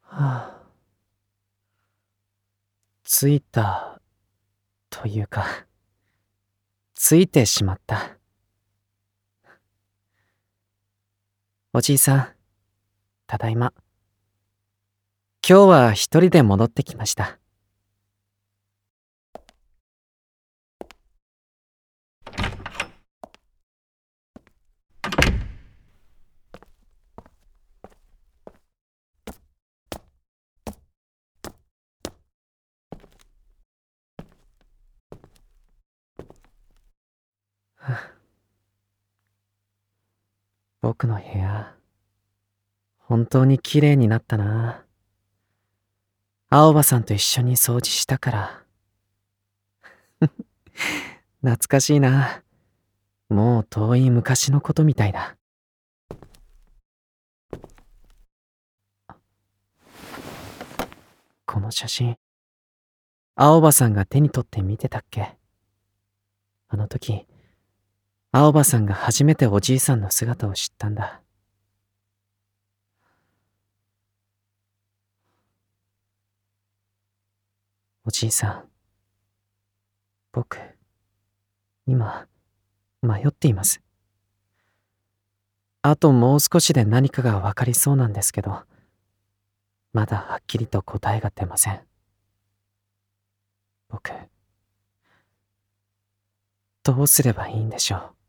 はあ、ついたというか、ついてしまった。おじいさん、ただいま。今日は一人で戻ってきました。僕の部屋、本当に綺麗になったな。青葉さんと一緒に掃除したから。懐かしいな。もう遠い昔のことみたいだ。この写真、青葉さんが手に取って見てたっけ？あの時、青葉さんが初めておじいさんの姿を知ったんだ。おじいさん、僕、今、迷っています。あともう少しで何かがわかりそうなんですけど、まだはっきりと答えが出ません。僕、どうすればいいんでしょう。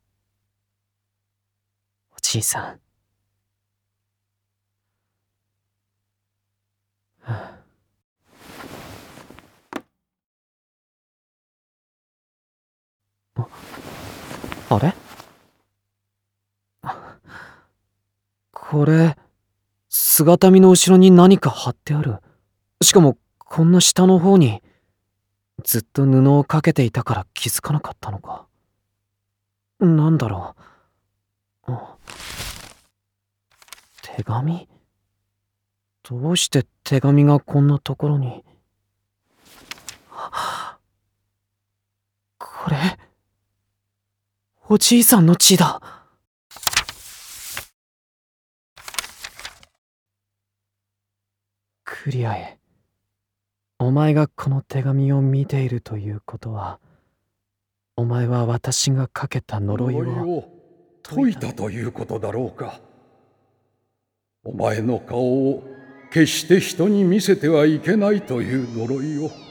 おじいさん。はあ、あれ？これ、姿見の後ろに何か貼ってある。しかも、こんな下の方に、ずっと布をかけていたから気づかなかったのか。なんだろう。手紙？どうして手紙がこんなところに。これ、おじいさんの字だ。クリアへ。お前がこの手紙を見ているということは、お前は私がかけた呪いを解いたということだろうか。お前の顔を決して人に見せてはいけないという呪いを。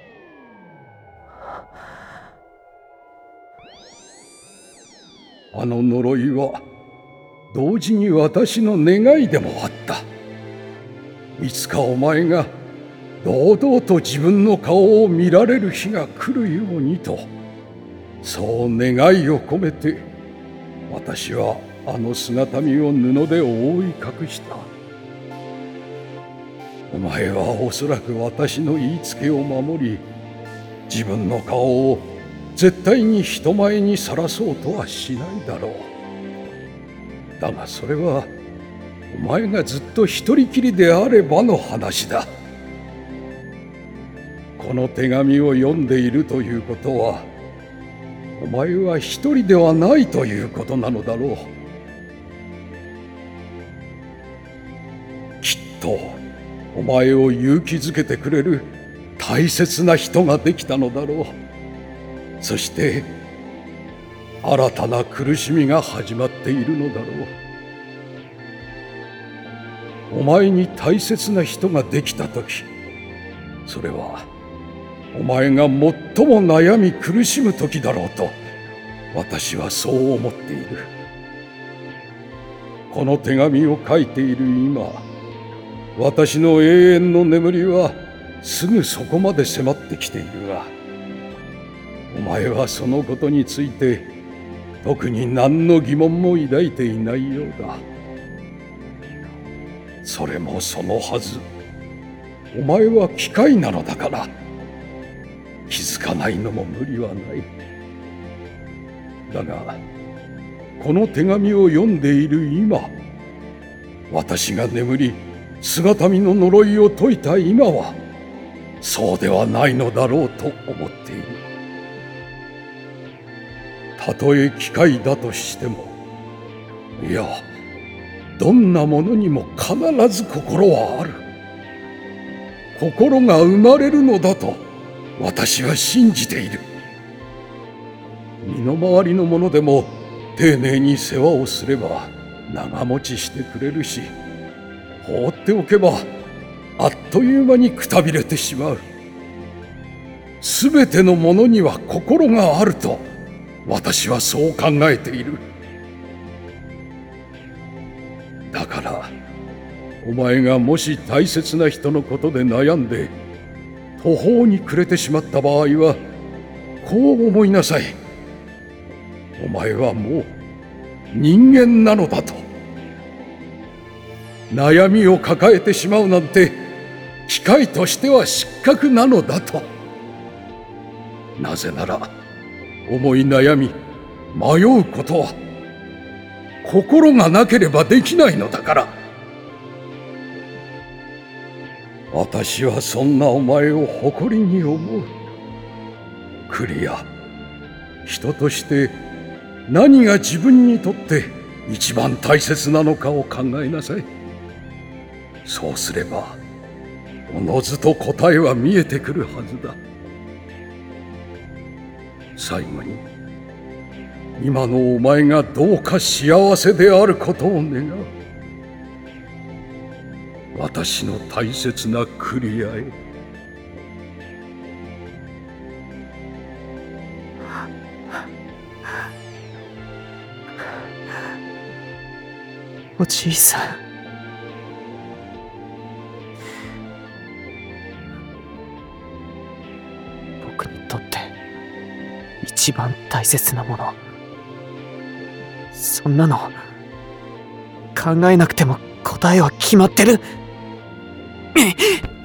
あの呪いは同時に私の願いでもあった。いつかお前が堂々と自分の顔を見られる日が来るようにと、そう願いを込めて私はあの姿見を布で覆い隠した。お前はおそらく私の言いつけを守り、自分の顔を絶対に人前にさらそうとはしないだろう。だがそれはお前がずっと一人きりであればの話だ。この手紙を読んでいるということは、お前は一人ではないということなのだろう。きっとお前を勇気づけてくれる大切な人ができたのだろう。そして新たな苦しみが始まっているのだろう。お前に大切な人ができたとき、それはお前が最も悩み苦しむ時だろうと私はそう思っている。この手紙を書いている今、私の永遠の眠りはすぐそこまで迫ってきているが、お前はそのことについて特に何の疑問も抱いていないようだ。それもそのはず。お前は機械なのだから気づかないのも無理はない。だがこの手紙を読んでいる今、私が眠り姿見の呪いを解いた今はそうではないのだろうと思っている。たとえ機械だとしても、いや、どんなものにも必ず心はある。 心が生まれるのだと私は信じている。身の回りのものでも丁寧に世話をすれば長持ちしてくれるし、放っておけばあっという間にくたびれてしまう。すべてのものには心があると私はそう考えている。だからお前がもし大切な人のことで悩んで途方に暮れてしまった場合はこう思いなさい。お前はもう人間なのだと。悩みを抱えてしまうなんて機械としては失格なのだと。なぜなら思い悩み迷うことは心がなければできないのだから。私はそんなお前を誇りに思う。クリア、人として何が自分にとって一番大切なのかを考えなさい。そうすればおのずと答えは見えてくるはずだ。最後に今のお前がどうか幸せであることを願う。私の大切なクリアへ。 おじいさん、僕にとって一番大切なもの、そんなの考えなくても答えは決まってる。